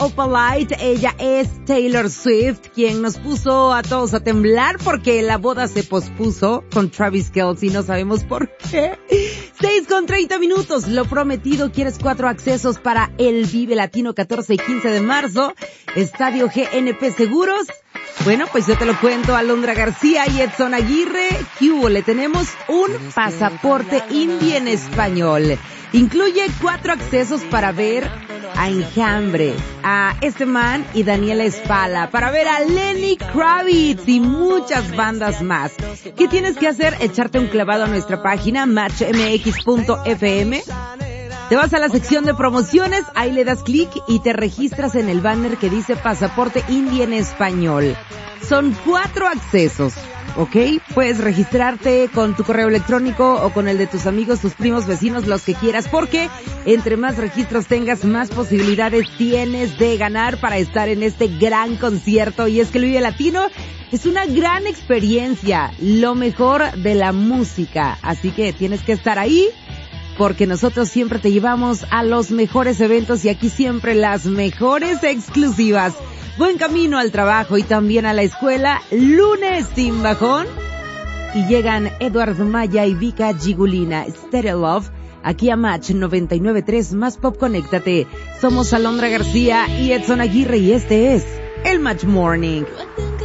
Opalite. Ella es Taylor Swift, quien nos puso a todos a temblar porque la boda se pospuso con Travis Kelce. No sabemos por qué. 6:30. Lo prometido, ¿quieres 4 accesos para el Vive Latino 14 y 15 de marzo? Estadio GNP Seguros. Bueno, pues yo te lo cuento. Alondra García y Edson Aguirre. ¿Qué hubo? Le tenemos un pasaporte indie en español. Incluye 4 accesos para ver a Enjambre, a este man y Daniela Espala, para ver a Lenny Kravitz y muchas bandas más. ¿Qué tienes que hacer? Echarte un clavado a nuestra página matchmx.fm. Te vas a la sección de promociones, ahí le das clic y te registras en el banner que dice Pasaporte Indie en español. Son 4 accesos, ¿ok? Puedes registrarte con tu correo electrónico o con el de tus amigos, tus primos, vecinos, los que quieras, porque entre más registros tengas, más posibilidades tienes de ganar para estar en este gran concierto. Y es que el Vive Latino es una gran experiencia, lo mejor de la música, así que tienes que estar ahí, porque nosotros siempre te llevamos a los mejores eventos y aquí siempre las mejores exclusivas. Buen camino al trabajo y también a la escuela, lunes sin bajón. Y llegan Eduardo Maya y Vika Gigulina, Stereo Love, aquí a Match 99.3 Más Pop Conéctate. Somos Alondra García y Edson Aguirre y este es el Match Morning.